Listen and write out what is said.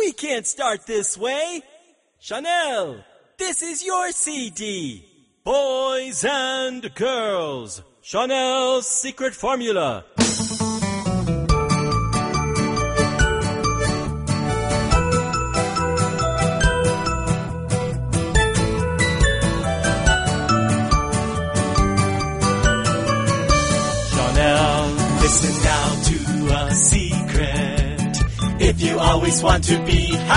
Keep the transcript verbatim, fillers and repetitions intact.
We can't start this way. Chanel, this is your C D. Boys and girls, Chanel's secret formula. Chanel, listen now to a secret. If you always want to be happy,